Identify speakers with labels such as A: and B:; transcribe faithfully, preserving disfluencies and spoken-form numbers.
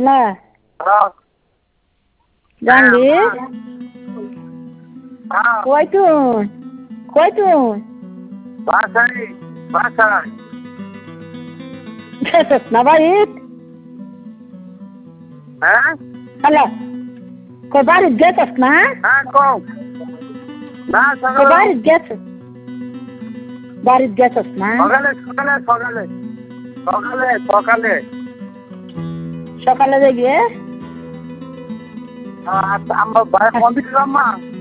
A: hello
B: hello
A: Jahangir
B: হ্যাঁ
A: কই তুই কই তুই
B: বাসায় বাসায়
A: গেছস না বাড়িত
B: হ্যাঁ
A: হ্যালো কই বাড়িত গেছস না
B: হ্যাঁ কও না
A: কই
B: সকালে
A: বাড়িত গেছস বাড়িত গেছস না
B: সকালে সকালে সকালে সকালে সকালে
A: সকালে দেখবে
B: আচ্ছা আমার ভাই মন্দির মা